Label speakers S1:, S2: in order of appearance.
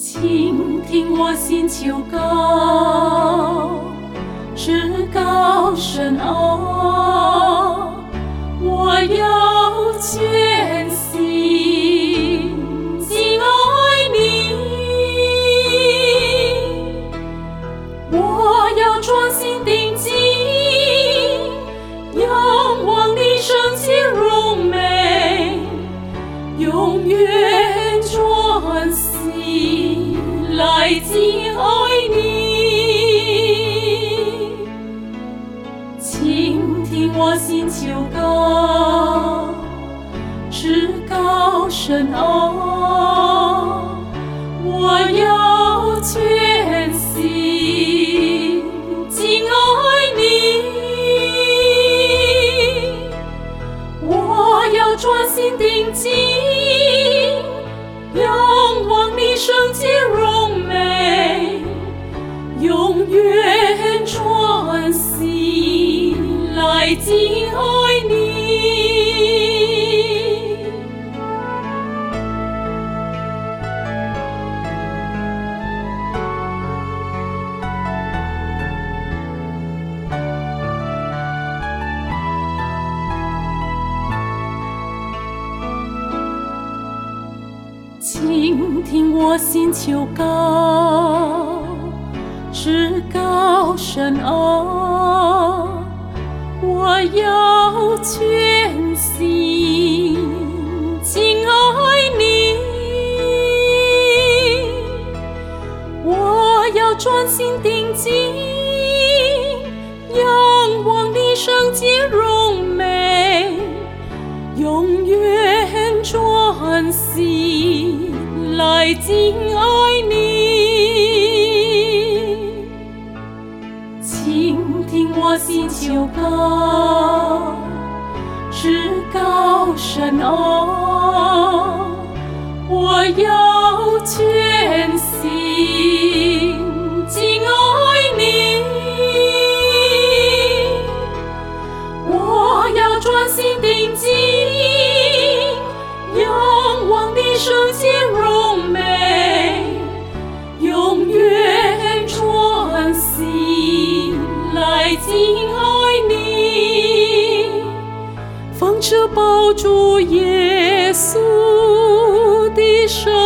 S1: 倾听我心求告，至高深奥，我要全心敬爱你，我要专心定睛，仰望你圣洁荣美，永远专心来敬爱你。倾听我心求告，至高深奥，我要全心敬爱你，我要专心定睛，仰望你圣洁荣美，永远专心来敬爱你。倾听我心求告，至高深奥，我要全心敬爱你，我要专心定睛，仰望你圣洁荣美，永远专心来敬爱你。倾听我心求告，至高深奥，我要全心敬爱你，我要专心定睛，仰望你圣洁荣美，永远专心来敬爱你。奉着宝主耶稣的圣